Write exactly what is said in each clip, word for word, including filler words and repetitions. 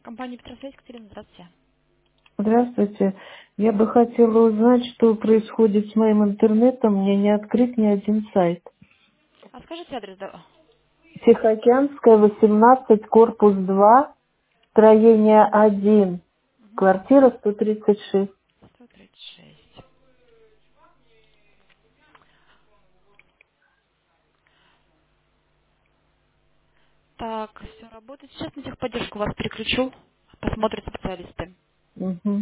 Компания Петросвязь, Екатерина, здравствуйте. Здравствуйте. Я бы хотела узнать, что происходит с моим интернетом. Мне не открыть ни один сайт. А скажите адрес, да? Тихоокеанская, восемнадцать, корпус два, строение один, Угу. квартира сто тридцать шесть. сто тридцать шесть. Так, все работает. Сейчас на техподдержку вас переключу. Посмотрят специалисты. Мгм.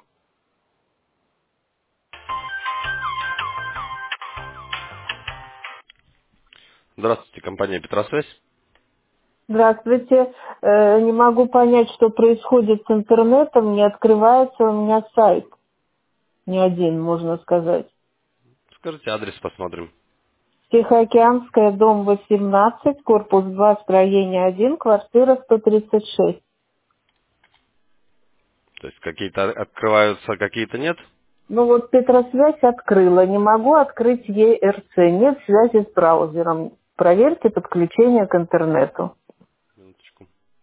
Здравствуйте, компания Петросвязь. Здравствуйте. Э, не могу понять, что происходит с интернетом. Не открывается у меня сайт. Ни один, можно сказать. Скажите адрес, посмотрим. Тихоокеанская, дом восемнадцать, корпус два, строение один, квартира сто тридцать шесть. То есть какие-то открываются, какие-то нет? Ну вот Петросвязь открыла, не могу открыть ей эр цэ, нет связи с браузером. Проверьте подключение к интернету. Минуточку.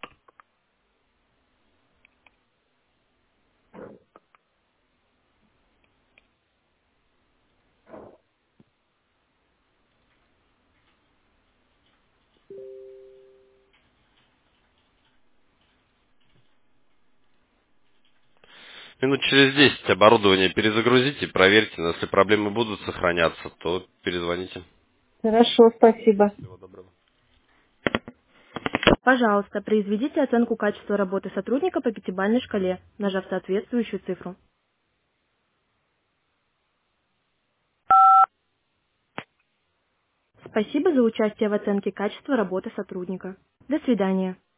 Минут через десять оборудование перезагрузите, проверьте. Но если проблемы будут сохраняться, то перезвоните. Хорошо, спасибо. Всего доброго. Пожалуйста, произведите оценку качества работы сотрудника по пятибалльной шкале, нажав соответствующую цифру. Спасибо за участие в оценке качества работы сотрудника. До свидания.